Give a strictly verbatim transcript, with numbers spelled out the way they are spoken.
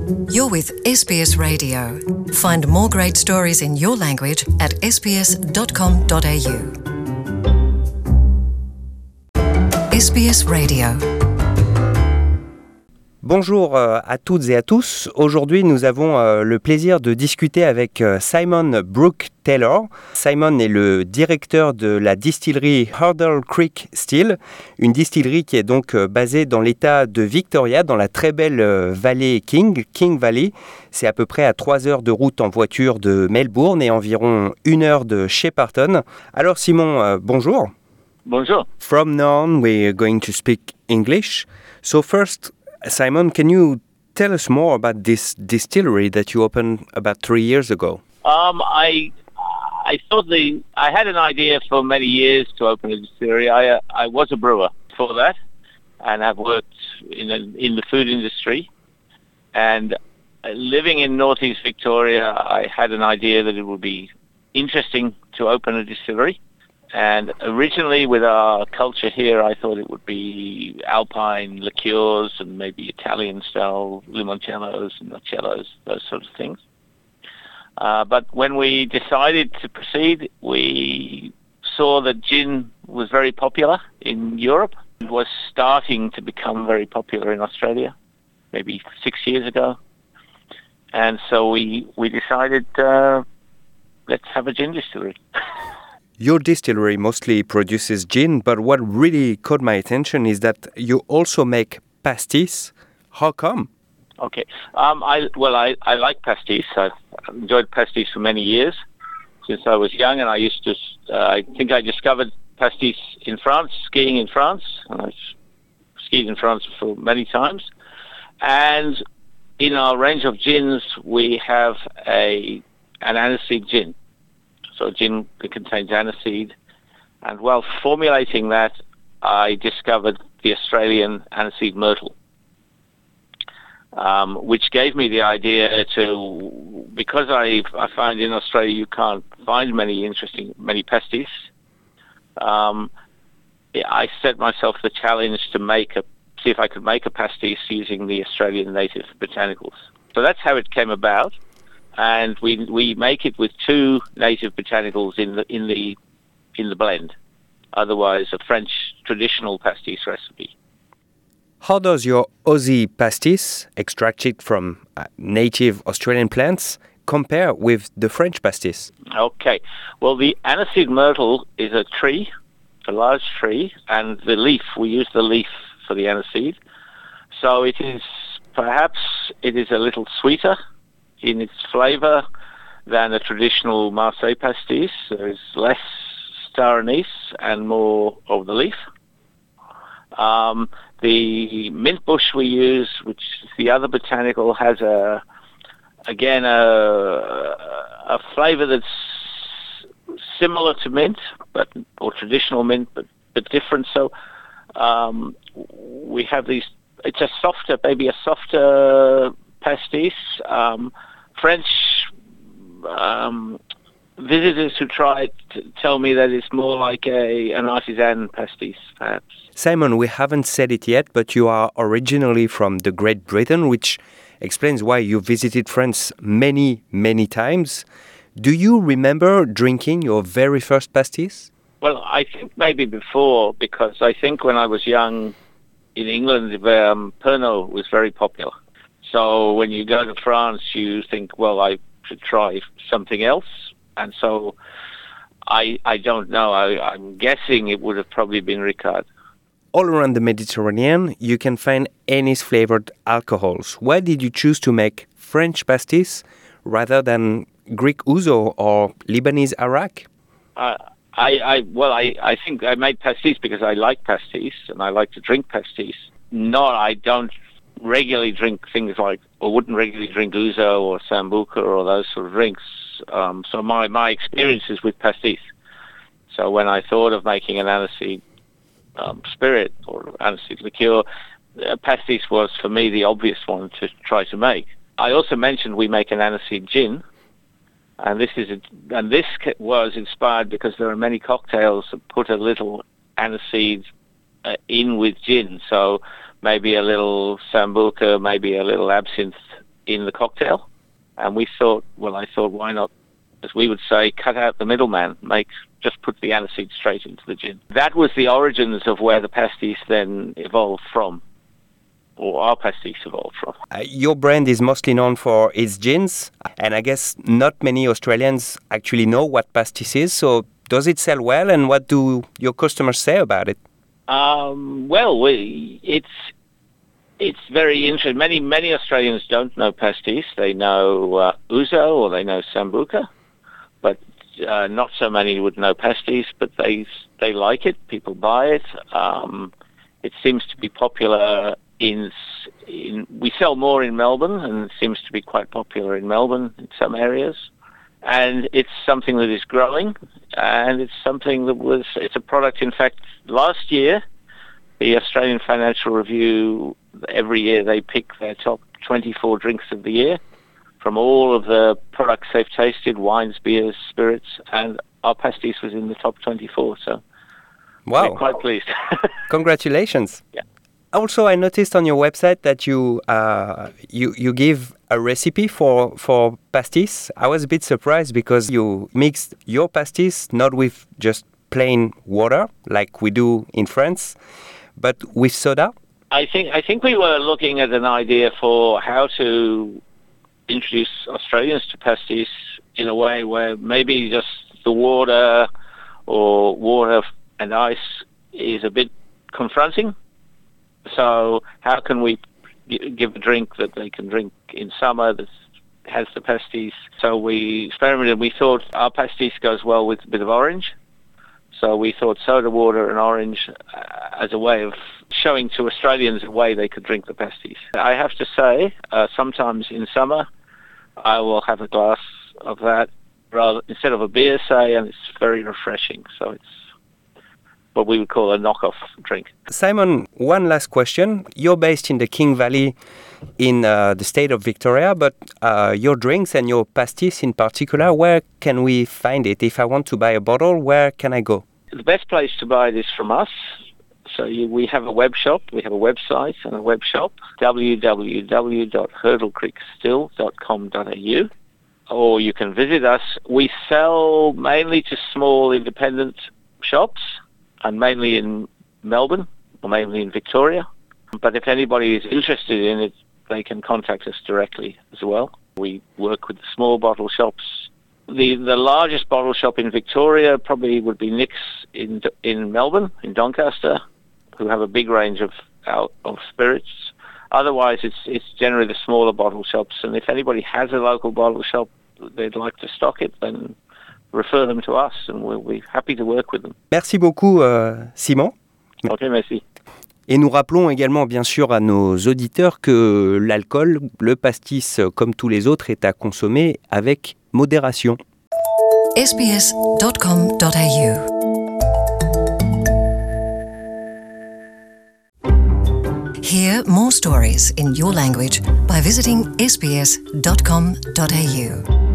You're with S B S Radio. Find more great stories in your language at s b s dot com dot a u. S B S Radio. Bonjour à toutes et à tous. Aujourd'hui, nous avons euh, le plaisir de discuter avec euh, Simon Brooke Taylor. Simon est le directeur de la distillerie Hurdle Creek Still, une distillerie qui est donc euh, basée dans l'État de Victoria, dans la très belle euh, vallée King, King Valley. C'est à peu près à trois heures de route en voiture de Melbourne et environ une heure de Shepparton. Alors Simon, euh, bonjour. Bonjour. From now on, we're going to speak English. So first, Simon, can you tell us more about this distillery that you opened about three years ago? Um, I I thought the I had an idea for many years to open a distillery. I uh, I was a brewer before that, and I've worked in a, in the food industry. And uh, living in northeast Victoria, I had an idea that it would be interesting to open a distillery. And originally, with our culture here, I thought it would be Alpine liqueurs and maybe Italian-style limoncellos and nocellos, those sort of things. Uh, but when we decided to proceed, we saw that gin was very popular in Europe. It was starting to become very popular in Australia, maybe six years ago. And so we, we decided, uh, let's have a gin distillery. Your distillery mostly produces gin, but what really caught my attention is that you also make pastis. How come? Okay. Um, I well, I, I like pastis. I've enjoyed pastis for many years, since I was young, and I used to. Uh, I think I discovered pastis in France, skiing in France, and I skied in France for many times. And in our range of gins, we have a an aniseed gin. So gin that contains aniseed. And while formulating that, I discovered the Australian aniseed myrtle, um, which gave me the idea to, because I I find in Australia you can't find many interesting, many pastis, um, I set myself the challenge to make a, see if I could make a pastis using the Australian native botanicals. So that's how it came about. And we we make it with two native botanicals in the in the in the blend. Otherwise, a French traditional pastis recipe. How does your Aussie pastis, extracted from uh, native Australian plants, compare with the French pastis? Okay. Well, the aniseed myrtle is a tree, a large tree, and the leaf, we use the leaf for the aniseed. So it is perhaps it is a little sweeter in its flavour than a traditional Marseille pastis. There is less star anise and more of the leaf. Um, the mint bush we use, which is the other botanical, has a again a, a flavour that's similar to mint, but or traditional mint, but but different. So um, we have these. It's a softer, maybe a softer pastis. Um, French um, visitors who try it tell me that it's more like a an artisan pastis, perhaps. Simon, we haven't said it yet, but you are originally from the Great Britain, which explains why you visited France many, many times. Do you remember drinking your very first pastis? Well, I think maybe before, because I think when I was young in England, um, Pernod was very popular. So when you go to France, you think, well, I should try something else. And so I I don't know. I, I'm guessing it would have probably been Ricard. All around the Mediterranean, you can find anise-flavored alcohols. Why did you choose to make French pastis rather than Greek ouzo or Lebanese arak? Uh, I, I well, I, I think I made pastis because I like pastis and I like to drink pastis. No, I don't regularly drink things like, or wouldn't regularly drink ouzo or sambuca or those sort of drinks. Um, so my, my experience is with pastis. So when I thought of making an aniseed um, spirit or aniseed liqueur, uh, pastis was for me the obvious one to try to make. I also mentioned we make an aniseed gin, and this is a, and this was inspired because there are many cocktails that put a little aniseed uh, in with gin. So maybe a little sambuca, maybe a little absinthe in the cocktail. And we thought, well, I thought, why not, as we would say, cut out the middleman, make just put the aniseed straight into the gin. That was the origins of where the pastis then evolved from, or our pastis evolved from. Uh, your brand is mostly known for its gins, and I guess not many Australians actually know what pastis is. So does it sell well, and what do your customers say about it? Um, well, we, it's it's very interesting. Many many Australians don't know pastis. They know uh, ouzo or they know sambuca, but uh, not so many would know pastis. But they they like it. People buy it. Um, it seems to be popular in in. We sell more in Melbourne, and it seems to be quite popular in Melbourne in some areas. And it's something that is growing, and it's something that was, it's a product, in fact, last year, the Australian Financial Review, every year they pick their top twenty-four drinks of the year from all of the products they've tasted, wines, beers, spirits, and our pastis was in the top twenty-four, so wow. We're quite pleased. Congratulations. Yeah. Also, I noticed on your website that you uh, you you give a recipe for for pastis. I was a bit surprised because you mixed your pastis not with just plain water like we do in France, but with soda. I think I think we were looking at an idea for how to introduce Australians to pastis in a way where maybe just the water or water and ice is a bit confronting. So how can we give a drink that they can drink in summer that has the pastis? So we experimented. We thought our pastis goes well with a bit of orange. So we thought soda water and orange uh, as a way of showing to Australians a way they could drink the pastis. I have to say, uh, sometimes in summer, I will have a glass of that rather instead of a beer, say, and it's very refreshing. So it's what we would call a knockoff drink. Simon, one last question. You're based in the King Valley in uh, the state of Victoria, but uh, your drinks and your pastis in particular, where can we find it? If I want to buy a bottle, where can I go? The best place to buy it is from us. So you, we have a web shop, we have a website and a web shop, w w w dot hurdle creek still dot com dot a u, or you can visit us. We sell mainly to small independent shops, and mainly in Melbourne, or mainly in Victoria. But if anybody is interested in it, they can contact us directly as well. We work with small bottle shops. The the largest bottle shop in Victoria probably would be Nick's in in Melbourne, in Doncaster, who have a big range of of spirits. Otherwise, it's it's generally the smaller bottle shops. And if anybody has a local bottle shop they'd like to stock it, then refer them to us, and we'll be happy to work with them. Merci beaucoup, euh, Simon. Ok, merci. Et nous rappelons également, bien sûr, à nos auditeurs que l'alcool, le pastis, comme tous les autres, est à consommer avec modération. s b s dot com dot a u Hear more stories in your language by visiting s b s dot com dot a u.